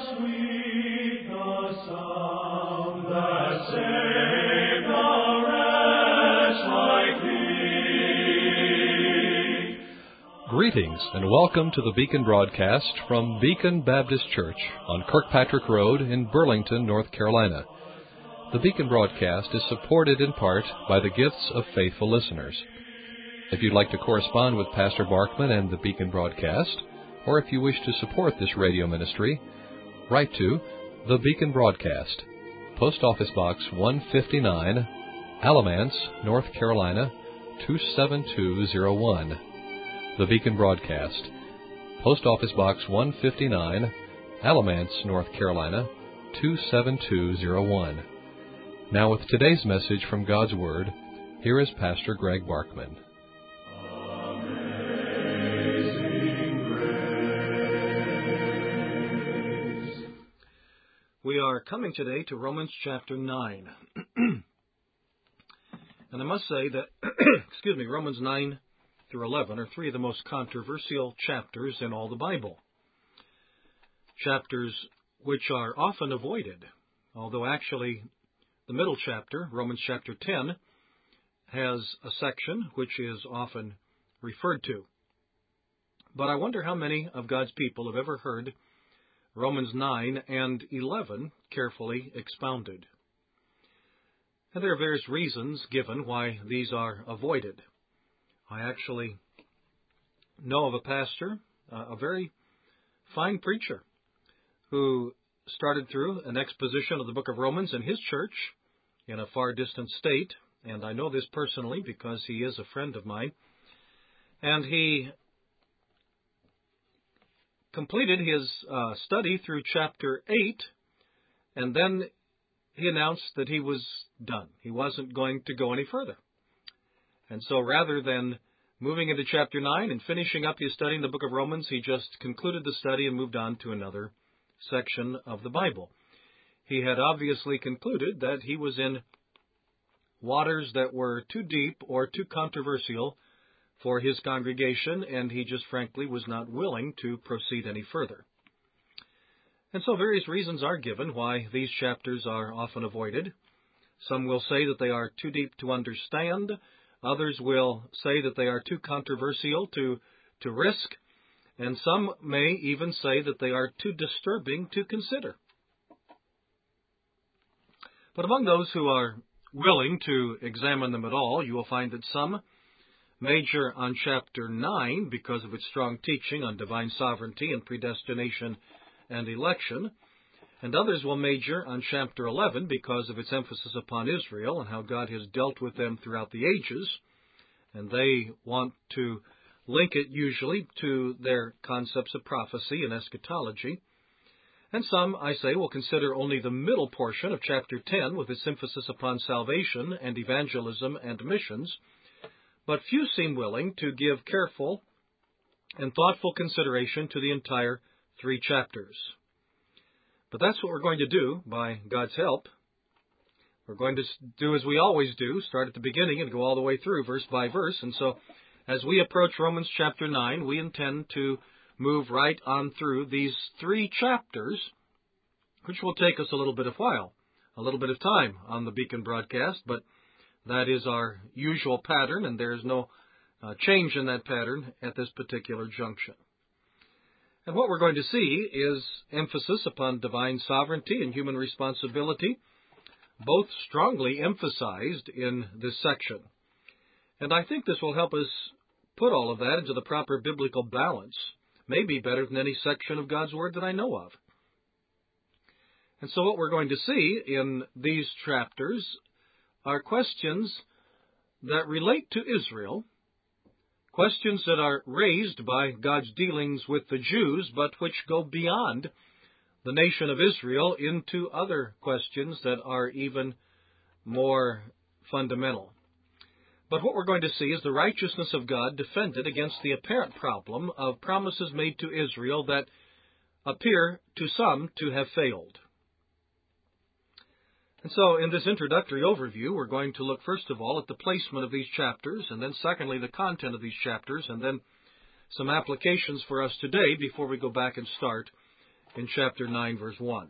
sweet the sound that saved a wretch like thee. Greetings and welcome to the Beacon broadcast from Beacon Baptist Church on Kirkpatrick Road in Burlington, North Carolina. The Beacon broadcast is supported in part by the gifts of faithful listeners. If you'd like to correspond with Pastor Barkman and the Beacon broadcast, or if you wish to support this radio ministry, write to The Beacon Broadcast, Post Office Box 159, Alamance, North Carolina 27201. The Beacon Broadcast, Post Office Box 159, Alamance, North Carolina 27201. Now with today's message from God's Word, here is Pastor Greg Barkman. We are coming today to Romans chapter 9. And I must say that, Romans 9 through 11 are three of the most controversial chapters in all the Bible. Chapters which are often avoided, although actually the middle chapter, Romans chapter 10, has a section which is often referred to. But I wonder how many of God's people have ever heard Romans 9 and 11 carefully expounded. And there are various reasons given why these are avoided. I actually know of a pastor, a very fine preacher, who started through an exposition of the book of Romans in his church in a far distant state, and I know this personally because he is a friend of mine, and he completed his study through chapter 8, and then he announced that he was done. He wasn't going to go any further. And so rather than moving into chapter 9 and finishing up his study in the book of Romans, he just concluded the study and moved on to another section of the Bible. He had obviously concluded that he was in waters that were too deep or too controversial for his congregation, and he just frankly was not willing to proceed any further. And so various reasons are given why these chapters are often avoided. Some will say that they are too deep to understand. Others will say that they are too controversial to risk. And some may even say that they are too disturbing to consider. But among those who are willing to examine them at all, you will find that some major on chapter 9 because of its strong teaching on divine sovereignty and predestination and election, and others will major on chapter 11 because of its emphasis upon Israel and how God has dealt with them throughout the ages, and they want to link it usually to their concepts of prophecy and eschatology. And some, I say, will consider only the middle portion of chapter 10 with its emphasis upon salvation and evangelism and missions, but few seem willing to give careful and thoughtful consideration to the entire 3 chapters. But that's what we're going to do by God's help. We're going to do as we always do, start at the beginning and go all the way through verse by verse. And so as we approach Romans chapter 9, we intend to move right on through these 3 chapters, which will take us a little bit of time on the Beacon broadcast, but that is our usual pattern, and there is no change in that pattern at this particular junction. And what we're going to see is emphasis upon divine sovereignty and human responsibility, both strongly emphasized in this section. And I think this will help us put all of that into the proper biblical balance, maybe better than any section of God's Word that I know of. And so what we're going to see in these chapters are questions that relate to Israel, questions that are raised by God's dealings with the Jews, but which go beyond the nation of Israel into other questions that are even more fundamental. But what we're going to see is the righteousness of God defended against the apparent problem of promises made to Israel that appear to some to have failed. And so in this introductory overview, we're going to look first of all at the placement of these chapters, and then secondly, the content of these chapters, and then some applications for us today before we go back and start in chapter 9, verse 1.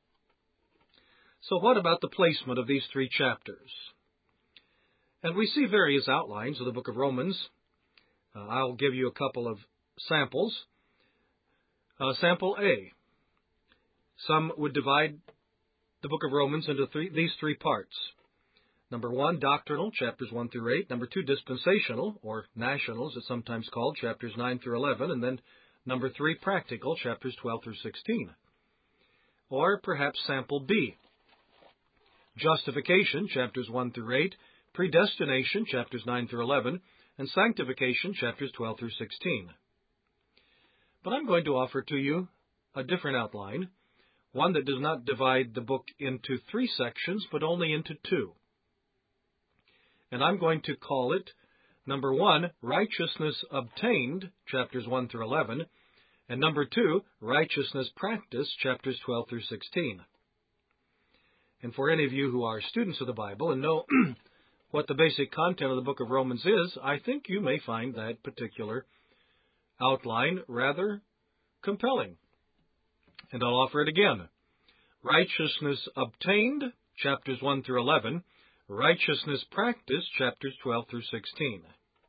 So what about the placement of these three chapters? And we see various outlines of the book of Romans. I'll give you a couple of samples. Sample A. Some would divide the book of Romans into these three parts. Number 1, doctrinal, chapters 1 through 8. Number 2, dispensational, or national, as it's sometimes called, chapters 9 through 11. And then number 3, practical, chapters 12 through 16. Or perhaps sample B. Justification, chapters 1 through 8. Predestination, chapters 9 through 11. And sanctification, chapters 12 through 16. But I'm going to offer to you a different outline, one that does not divide the book into 3 sections, but only into 2. And I'm going to call it, number 1, righteousness obtained, chapters 1 through 11, and number 2, righteousness practiced, chapters 12 through 16. And for any of you who are students of the Bible and know what the basic content of the book of Romans is, I think you may find that particular outline rather compelling. And I'll offer it again. Righteousness obtained, chapters 1 through 11, righteousness practiced, chapters 12 through 16.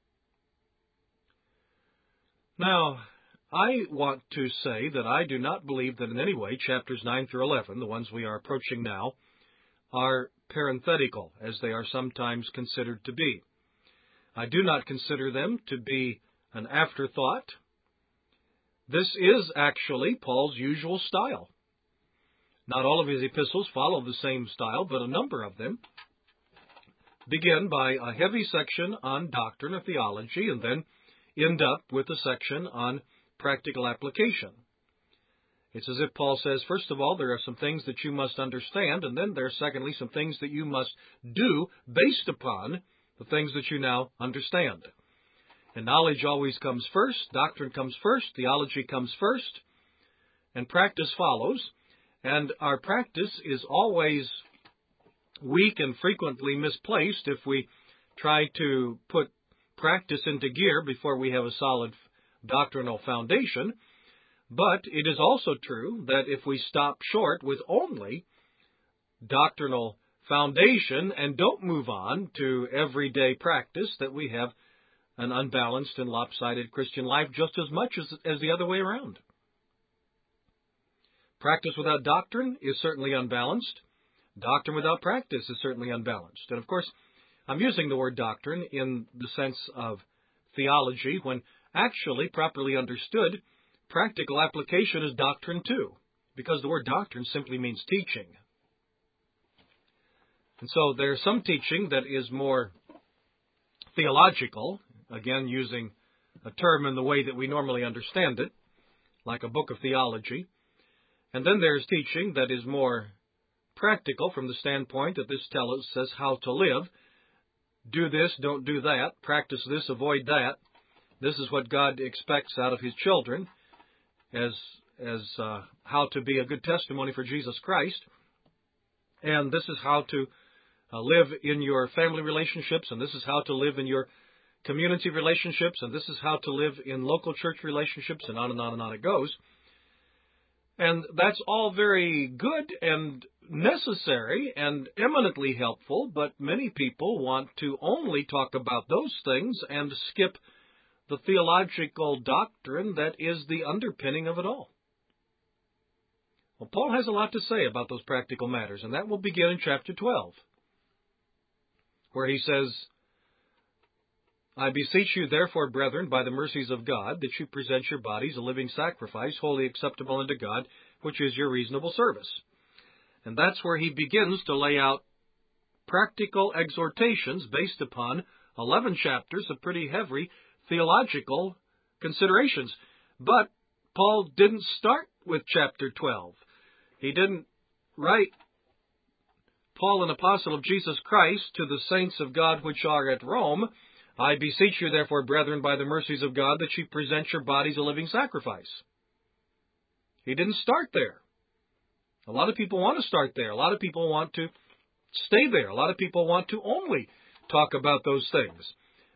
Now, I want to say that I do not believe that in any way chapters 9 through 11, the ones we are approaching now, are parenthetical, as they are sometimes considered to be. I do not consider them to be an afterthought. This is actually Paul's usual style. Not all of his epistles follow the same style, but a number of them begin by a heavy section on doctrine or theology and then end up with a section on practical application. It's as if Paul says, first of all, there are some things that you must understand, and then there are, secondly, some things that you must do based upon the things that you now understand. And knowledge always comes first, doctrine comes first, theology comes first, and practice follows. And our practice is always weak and frequently misplaced if we try to put practice into gear before we have a solid doctrinal foundation. But it is also true that if we stop short with only doctrinal foundation and don't move on to everyday practice, that we have an unbalanced and lopsided Christian life just as much as the other way around. Practice without doctrine is certainly unbalanced. Doctrine without practice is certainly unbalanced. And of course, I'm using the word doctrine in the sense of theology, when actually, properly understood, practical application is doctrine too, because the word doctrine simply means teaching. And so there's some teaching that is more theological, again using a term in the way that we normally understand it, like a book of theology. And then there's teaching that is more practical from the standpoint that this tells us how to live. Do this, don't do that. Practice this, avoid that. This is what God expects out of His children as how to be a good testimony for Jesus Christ. And this is how to live in your family relationships, and this is how to live in your community relationships, and this is how to live in local church relationships, and on and on and on it goes. And that's all very good and necessary and eminently helpful, but many people want to only talk about those things and skip the theological doctrine that is the underpinning of it all. Well, Paul has a lot to say about those practical matters, and that will begin in chapter 12, where he says, I beseech you, therefore, brethren, by the mercies of God, that you present your bodies a living sacrifice, wholly acceptable unto God, which is your reasonable service. And that's where he begins to lay out practical exhortations based upon 11 chapters of pretty heavy theological considerations. But Paul didn't start with chapter 12. He didn't write, Paul, an apostle of Jesus Christ, to the saints of God which are at Rome, I beseech you, therefore, brethren, by the mercies of God, that you present your bodies a living sacrifice. He didn't start there. A lot of people want to start there. A lot of people want to stay there. A lot of people want to only talk about those things.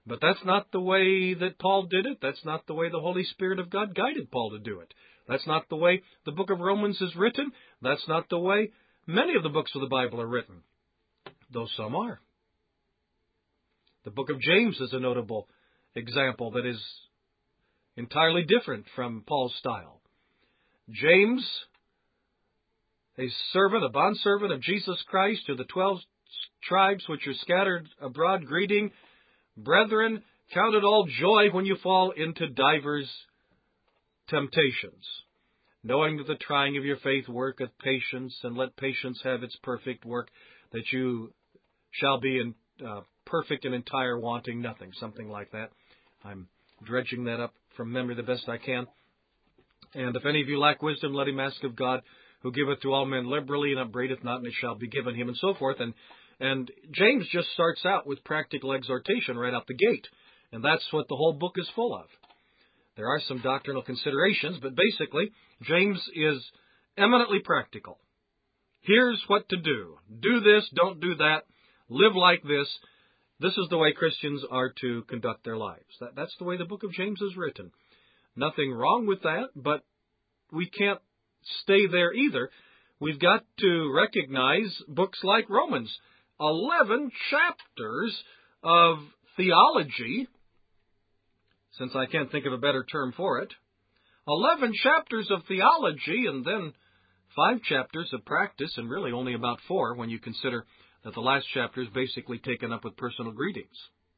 But that's not the way that Paul did it. That's not the way the Holy Spirit of God guided Paul to do it. That's not the way the book of Romans is written. That's not the way many of the books of the Bible are written, though some are. The book of James is a notable example that is entirely different from Paul's style. James, a bondservant of Jesus Christ, to the 12 tribes which are scattered abroad, greeting, brethren, count it all joy when you fall into divers temptations, knowing that the trying of your faith worketh patience, and let patience have its perfect work, that you shall be perfect and entire, wanting nothing, something like that. I'm dredging that up from memory the best I can. And if any of you lack wisdom, let him ask of God, who giveth to all men liberally, and upbraideth not, and it shall be given him, and so forth. And James just starts out with practical exhortation right out the gate. And that's what the whole book is full of. There are some doctrinal considerations, but basically, James is eminently practical. Here's what to do. Do this, don't do that. Live like this. This is the way Christians are to conduct their lives. That's the way the book of James is written. Nothing wrong with that, but we can't stay there either. We've got to recognize books like Romans. 11 chapters of theology, since I can't think of a better term for it. 11 chapters of theology, and then 5 chapters of practice, and really only about 4 when you consider that the last chapter is basically taken up with personal greetings.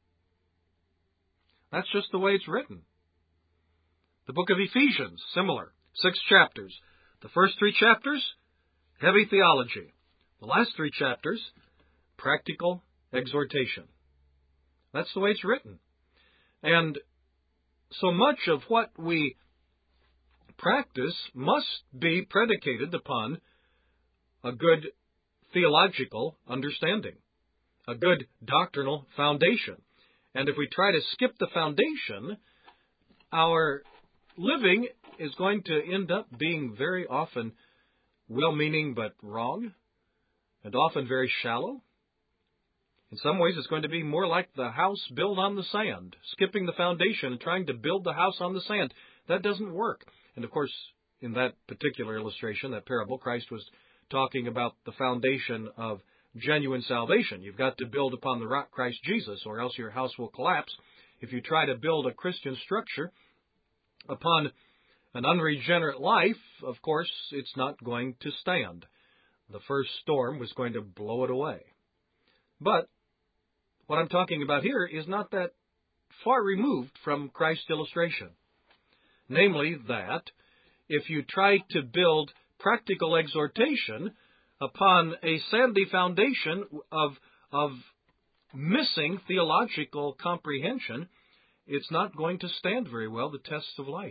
That's just the way it's written. The book of Ephesians, similar. 6 chapters. The first 3 chapters, heavy theology. The last 3 chapters, practical exhortation. That's the way it's written. And so much of what we practice must be predicated upon a good theological understanding, a good doctrinal foundation. And if we try to skip the foundation, our living is going to end up being very often well-meaning but wrong, and often very shallow. In some ways, it's going to be more like the house built on the sand, skipping the foundation and trying to build the house on the sand. That doesn't work. And of course, in that particular illustration, that parable, Christ was talking about the foundation of genuine salvation. You've got to build upon the rock, Christ Jesus, or else your house will collapse. If you try to build a Christian structure upon an unregenerate life, of course, it's not going to stand. The first storm was going to blow it away. But what I'm talking about here is not that far removed from Christ's illustration. Namely that if you try to build practical exhortation upon a sandy foundation of missing theological comprehension, it's not going to stand very well the tests of life.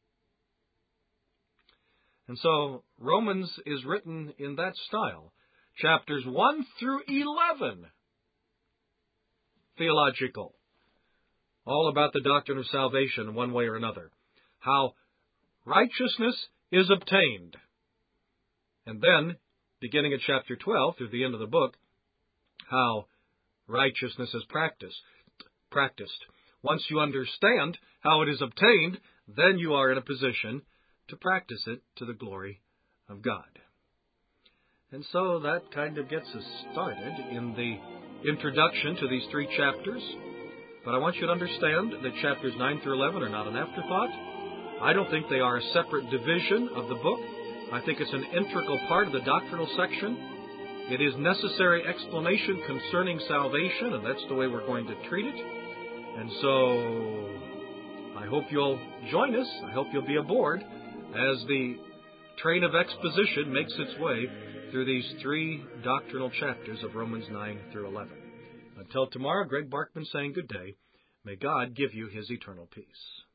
And so Romans is written in that style. Chapters 1 through 11, theological. All about the doctrine of salvation one way or another. How righteousness is obtained. And then, beginning at chapter 12 through the end of the book, how righteousness is practiced. Once you understand how it is obtained, then you are in a position to practice it to the glory of God. And so that kind of gets us started in the introduction to these 3 chapters. But I want you to understand that chapters 9 through 11 are not an afterthought. I don't think they are a separate division of the book. I think it's an integral part of the doctrinal section. It is necessary explanation concerning salvation, and that's the way we're going to treat it. And so I hope you'll join us. I hope you'll be aboard as the train of exposition makes its way through these 3 doctrinal chapters of Romans 9 through 11. Until tomorrow, Greg Barkman saying good day. May God give you His eternal peace.